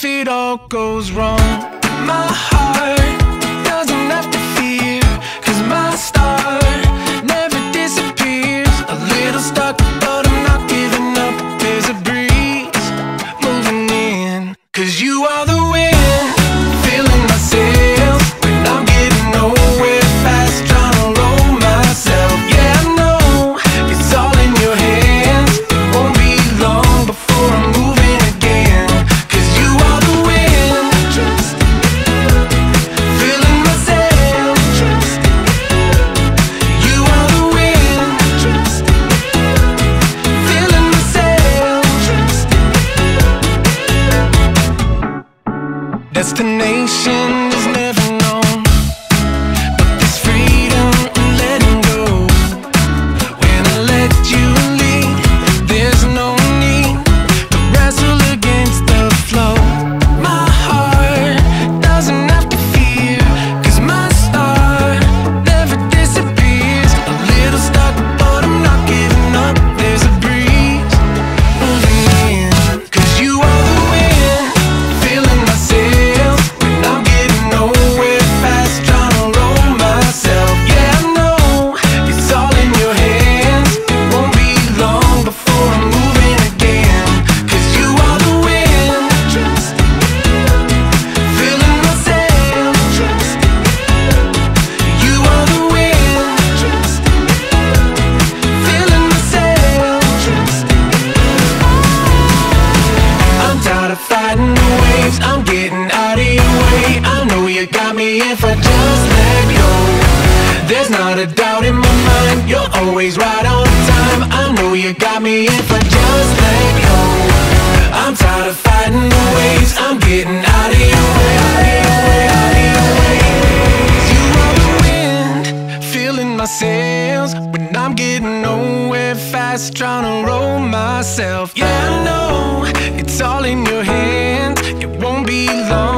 it all goes wrong. My heart doesn't have to fear, 'cause my star never disappears. A little stuck, but I'm not giving up. There's a breeze moving in, 'cause you are the wind filling my sails when I'm getting nowhere fast, trying to roll myself. Yeah, I know it's all in your hands. It won't be long before I'm moving again, 'cause you are the wind filling my sails. You are the wind filling my sails. Destination is never known, but this freedom and letting go. When I let you lead, there's no need to wrestle against the flow. My heart doesn't have to fear, 'cause my star never disappears. A little stuck, but I'm not giving up. There's a breeze moving in, 'cause you are the wind filling my sails when I'm getting nowhere fast, trying to roll myself. Yeah, I know it's all in your hands. It won't be long before I'm moving again, 'cause you are the wind filling my sails. You are the wind filling my sails. I'm tired of fighting the waves, I'm getting out of your way. I know you got me if I just let go. There's not a doubt in my mind, you're always right on time. I know you got me if I just let go. I'm tired of fighting the waves, I'm getting out of your way, out of your way, out of your way. You are the wind filling my sails when I'm getting nowhere fast, trying to roll myself. Yeah, I know it's all in your hands. It won't be long